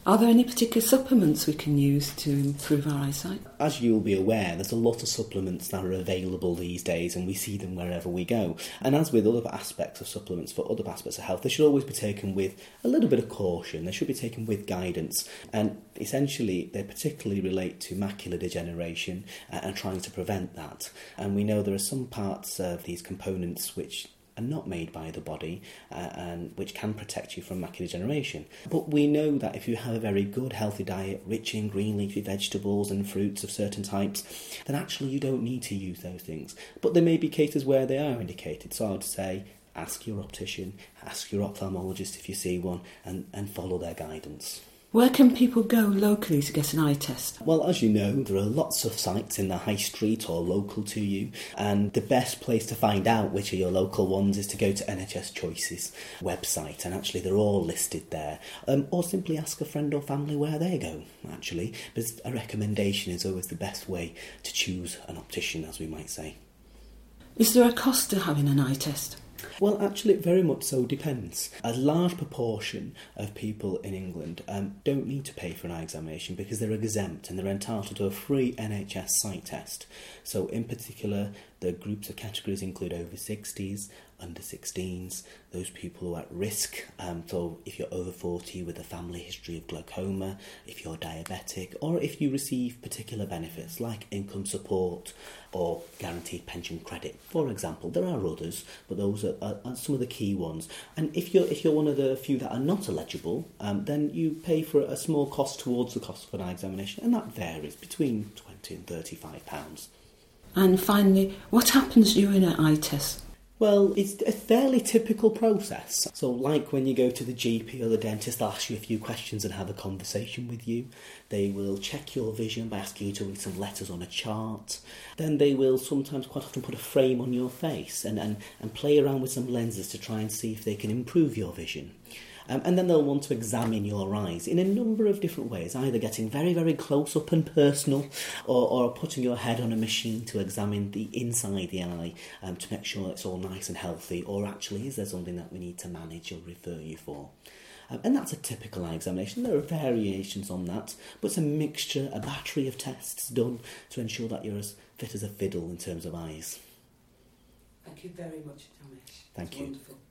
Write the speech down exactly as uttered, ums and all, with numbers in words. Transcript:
Are there any particular supplements we can use to improve our eyesight? As you'll be aware, there's a lot of supplements that are available these days, and we see them wherever we go. And as with other aspects of supplements for other aspects of health, they should always be taken with a little bit of caution. They should be taken with guidance. And essentially, they particularly relate to macular degeneration and trying to prevent that. And we know there are some parts of these components which are not made by the body uh, and which can protect you from macular degeneration. But we know that if you have a very good healthy diet rich in green leafy vegetables and fruits of certain types, then actually you don't need to use those things. But there may be cases where they are indicated, so I would say ask your optician, ask your ophthalmologist if you see one, and, and follow their guidance. Where can people go locally to get an eye test? Well, as you know, there are lots of sites in the high street or local to you, and the best place to find out which are your local ones is to go to N H S Choices website, and actually they're all listed there. Um, or simply ask a friend or family where they go, actually, because a recommendation is always the best way to choose an optician, as we might say. Is there a cost to having an eye test? Well, actually, it very much so depends. A large proportion of people in England um, don't need to pay for an eye examination because they're exempt and they're entitled to a free N H S sight test. So, in particular, the groups of categories include over sixties, under sixteens, those people who are at risk. Um, so, if you're over forty with a family history of glaucoma, if you're diabetic, or if you receive particular benefits like income support or guaranteed pension credit, for example. There are others, but those are, are, are some of the key ones. And if you're if you're one of the few that are not eligible, um, then you pay for a small cost towards the cost of an eye examination, and that varies between twenty and thirty-five pounds. And finally, what happens during an eye test? Well, it's a fairly typical process. So like when you go to the G P or the dentist, they'll ask you a few questions and have a conversation with you. They will check your vision by asking you to read some letters on a chart. Then they will sometimes quite often put a frame on your face and, and, and play around with some lenses to try and see if they can improve your vision. Um, and then they'll want to examine your eyes in a number of different ways, either getting very, very close up and personal or, or putting your head on a machine to examine the inside the eye um, to make sure it's all nice and healthy, or actually is there something that we need to manage or refer you for. Um, and that's a typical eye examination. There are variations on that, but it's a mixture, a battery of tests done to ensure that you're as fit as a fiddle in terms of eyes. Thank you very much, Thomas. Thank It's you. Wonderful.